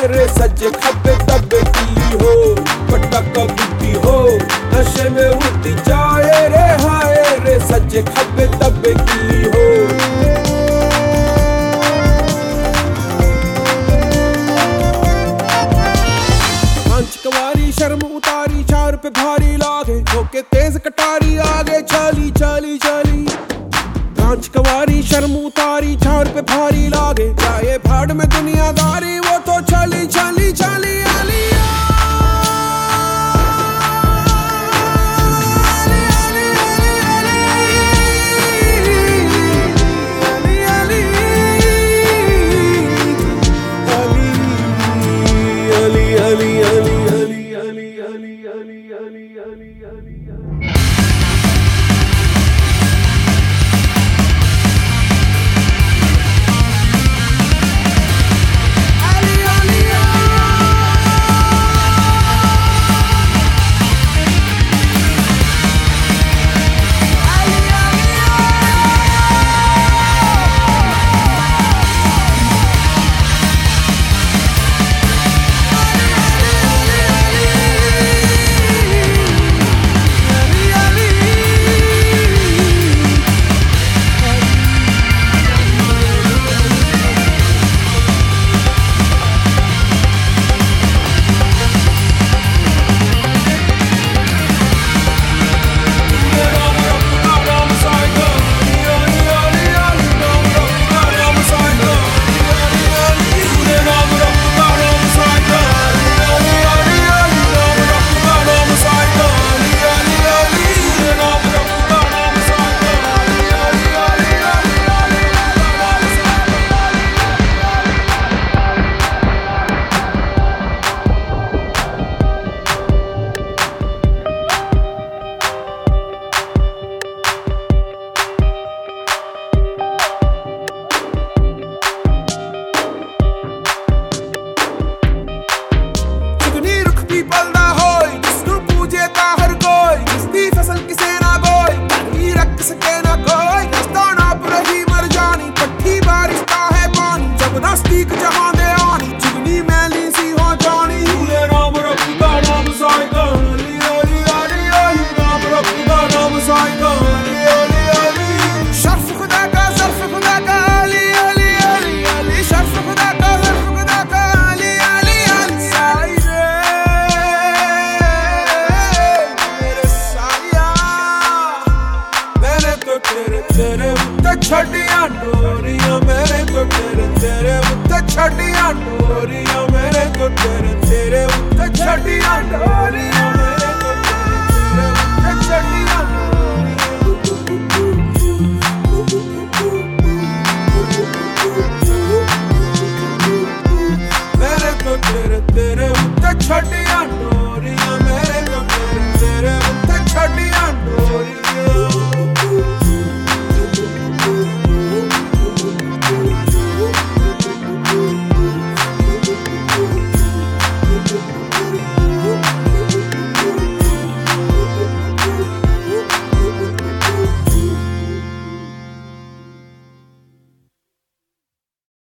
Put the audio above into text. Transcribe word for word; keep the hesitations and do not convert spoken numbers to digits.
रे सज्जे खब्बे तब्बे की हो पटाका बुद्धि हो नशे में उड़ती जाए रे हाय रे सज्जे खब्बे तब्बे की हो। कवारी शर्म उतारी चार पे भारी लागे होके तेज कटारी आगे चली चली चली। कांच कवारी शर्म उतारी चार पे भारी लागे जाए भाड़ में दुनियादारी वो तो चली चली चली आली छड़ियां डोरियां मेरे को तेरे तेरे उत्ते छड़ियां डोरियां मेरे को तेरे तेरे उत्ते छड़ियां डोरियां मेरे को तेरे तेरे उत्ते छड़ियां मेरे को तेरे तेरे उत्ते छड़ियां